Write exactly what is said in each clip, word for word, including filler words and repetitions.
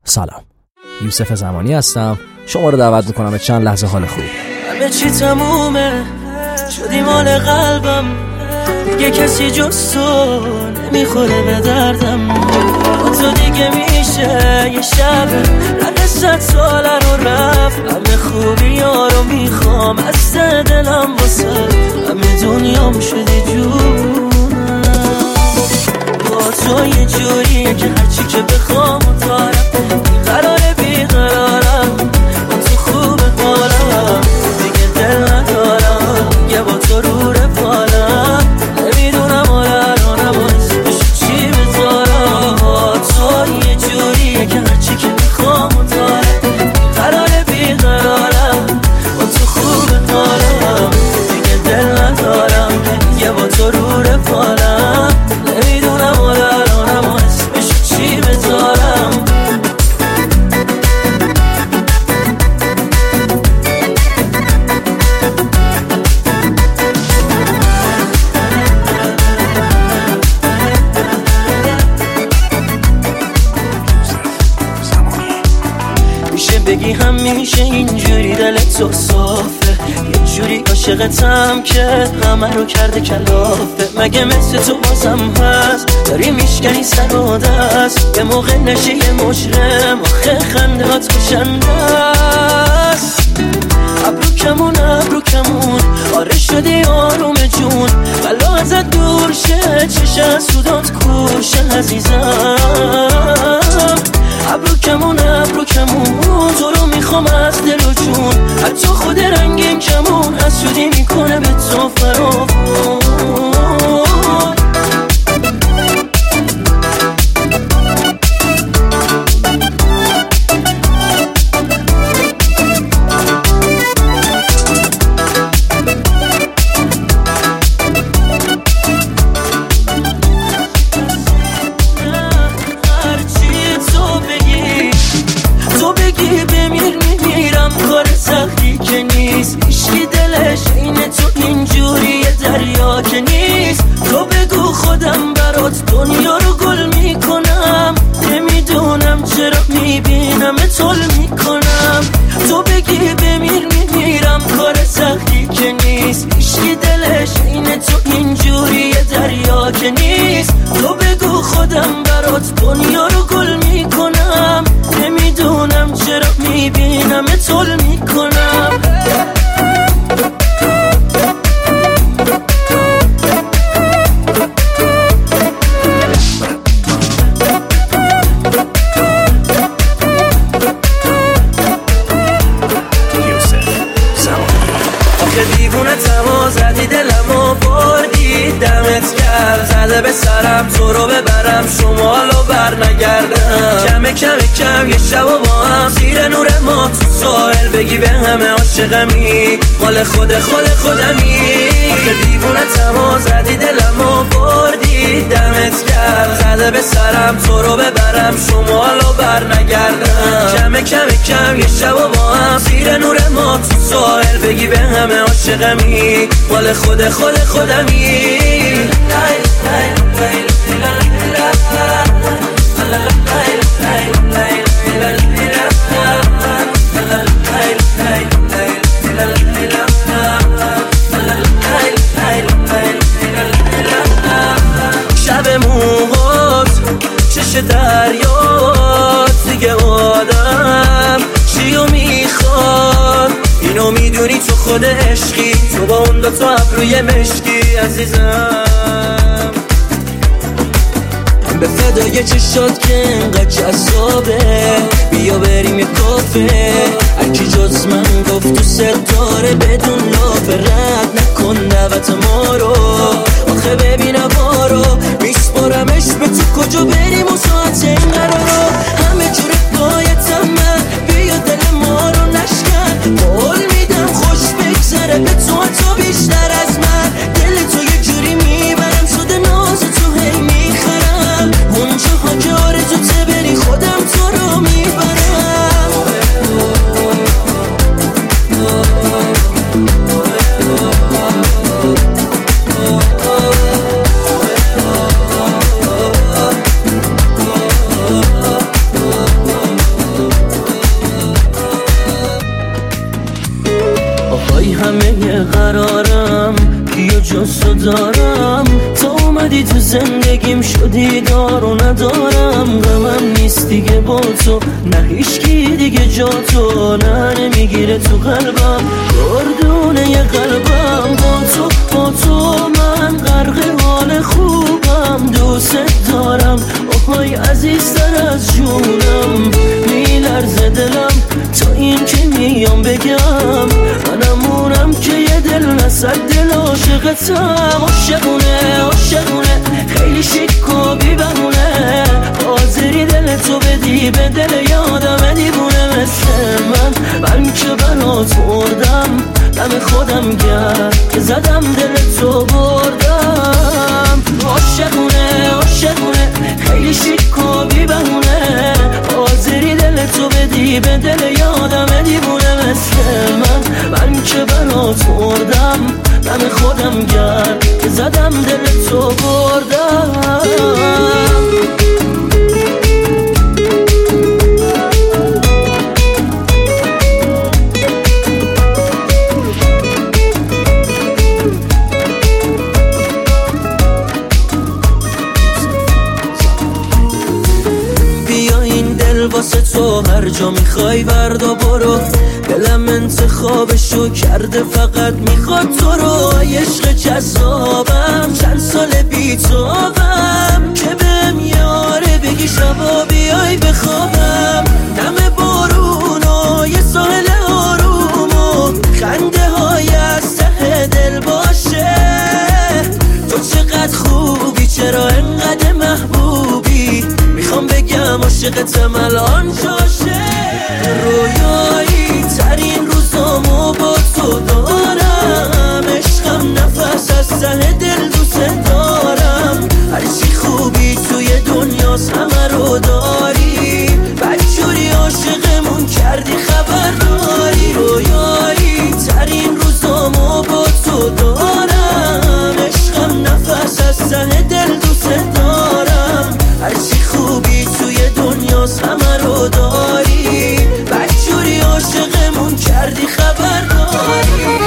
سلام، یوسف زمانی هستم. شما رو دعوت میکنم به چند لحظه حال خوب. همه چی تمومه، شدی مال قلبم، دیگه کسی جز تو نمیخوره به دردم. با تو دیگه میشه یه شب رد صد ساله رو رفت. همه خوبی ها رو میخوام از دلم واسه همه دنیام شدی جونم. با تو یه جوریه که هرچی که بخوام و دارم، بیقراره بیقرارم، با تو خوبه حالم، دیگه دل ندارم، یه با تو رو رفالم. نمیدونم آلرانم و اسمشو چی بذارم. با تو یه جوریه که هرچی که بخوام و دارم، بیقراره بیقرارم، با تو خوبه حالم، دیگه دل ندارم، یه با تو رو رفالم. نمیدونم آلرانم و اسمشو چی بذارم. میشه بگی همیشه اینجوری دلت تو صافه، یه جوری عاشقتم که همه رو کرده کلافه. مگه مثل تو بازم هست داری میشکنی سر و دست، یه موقع نشی یه مجرم، آخه خنده هات کشنده است. ابرو کمون ابرو کمون آره شدی آروم جون، بلا ازت دور شه، چشه سودات کوشه عزیزم. ابرو کمون ابرو کمون تو رو میخوام از دل و جون، حتی خود رنگین کمون حسودی میکنه به تو فراوون. هیچی دلش این تو اینجوری دریا که نیست. تو بگو خودم برات دنیا رو گل میکنم، نمیدونم چرا میبینم تول میکنم. تو بگی بمیر میمیرم کار سختی که نیست. هیچی دلش این تو اینجوری دریا که نیست. تو بگو خودم برات دنیا رو گل میکنم، نمیدونم چرا میبینم تول میکنم. دیوونه تما زدی دلمو بردی، دمت گرم زده به سرم تو رو ببرم شمالو بر نگردم. کم کم کم یه شب و با هم زیر نور ما تو ساحل بگی به همه عاشقمی، مال خود خود خودمی. دیوونه تما زدی دلمو بردی، دمت گرم زده به سرم تو رو ببرم شمالو بر نگردم. کم کم کم یه شب و با هم زیر نور ما تو ساحل بگی به همه عاشقمی، مال خود خود خودمی. شب موهات چش دریات دیگه آدم چیو میخواد، اینو میدونی تو خود عشقی، تو با اون دوتا ابروی مشکی عزیزم. به فدای چشات که انقدر جذابه، بیا بریم یه کافه، هرکی جز من گفت تو ستاره بدون لافه، رد نکن دعوت ما رو، آخه ببین هوا رو میسپارمش به تو، کجا بریم و ساعت این قرارو، همه جوره پایتم من، بیا دل ما رو نشکن، قول میدم خوش بگذره به تو، تو بیشتر از من، دل تو یه جوری میبرم شده ناز تو هی میخرم، اونجاها که آرزو ته بری خودم تو رو میبرم. دوستو دارم، تا اومدی تو زندگیم شدی دار و ندارم. غمم نیست دیگه با تو، نه هیچکی دیگه جا تو، نه نمیگیره تو قلبم گردونه ی قلبم. با تو با تو من غرق حال خوبم، دوست دارم آهای عزیزتر از جونم. میلرزه دلم تا این که میام بگم، منمونم که یه دل نصد دل عاشقتم. عاشقونه عاشقونه خیلی شیک و بی بهونه، حاضری دل تو بدی به دل یادم دیوونه مثل من. من که برات مردم دم خودم گرد که زدم دل تو بردم. عاشقونه عاشقونه خیلی شیک و بی بهونه، حاضری دل تو بدی به دل یادم دیوونه مثل من. من که برات مردم دم خودم گرد که زدم دل تو بردم. واسه تو هر جا میخوای وردا برو، دلم انتخابشو کرده فقط میخواد تو رو. عشق جذابم چند سال بی توام، که بهم یاره بگی شبا بیای بخوابم. دم بارون و یه ساحل آروم و خنده های از ته دل باشه. تو چقدر خوبی چرا انقدر محبوبی، میخوام بگم عاشقتم الان جاشه. رویایی ترین روزامو با تو دارم، عشقم نفس از ته دل دوست دارم. هرچی خوبی توی دنیاست همه رو داری، بدجوری عاشقمون کردی خبر داری. رویایی ترین روزامو با تو دارم، عشقم نفس از ته دل دوست دارم. هرچی خوبی توی دنیاست همه رو داری، بدجوری عاشقمون کردی خبر داری.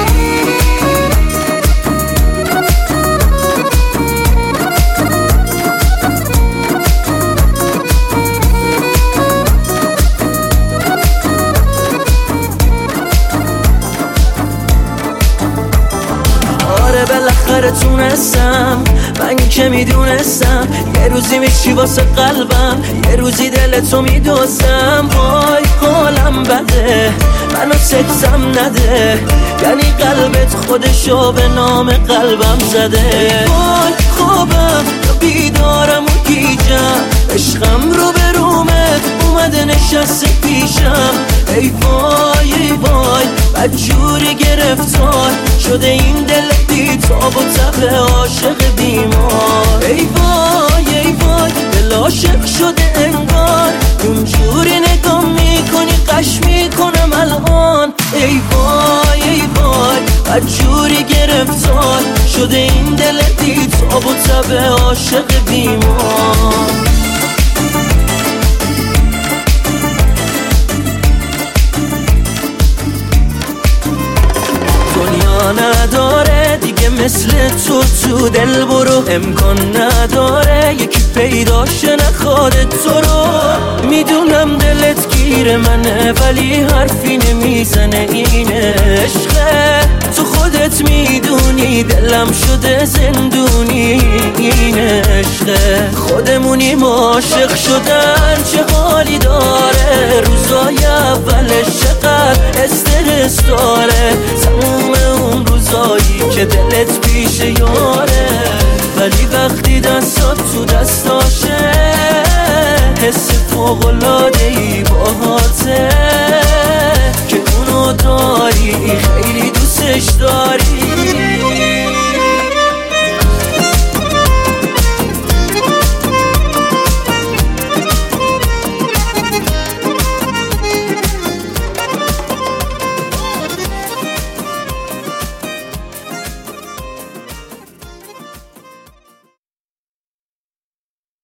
بالاخره تونستم، من که میدونستم یه روزی میشی واسه قلبم، یه روزی دل تو میدوزم. وای حالم بده منو سکسم نده، یعنی قلبت خودشو به نام قلبم زده. وای خوابم یا بیدارم و گیجم، عشقم رو به رومه اومده نشسته پیشم. ای وای ای وای بدجوری گرفتار شده این دل بی تاب و تب عاشق بیمار. ای وای ای وای دل عاشق شده انگار، اونجوری نگاه میکنی قش میکنم الان. ای وای ای وای بدجوری گرفتار شده این دل بی تاب و تب عاشق بیمار. نداره دیگه مثل تو تو دل برو، امکان نداره یکی پیداشه نخواد تو رو. میدونم دلت گیر منه ولی حرفی نمیزنه، این عشقه تو خودت میدونی دلم شده زندونی. این عشقه خودمونیم عاشق شدن چه حالی داره، روزای اولش چقدر استرس داره. تموم اون روزایی که دلت پیش یاره، ولی وقتی دستات تو دستاشه حس فوق‌العاده‌ای باهاته که اونو داری خیلی دوستش داری.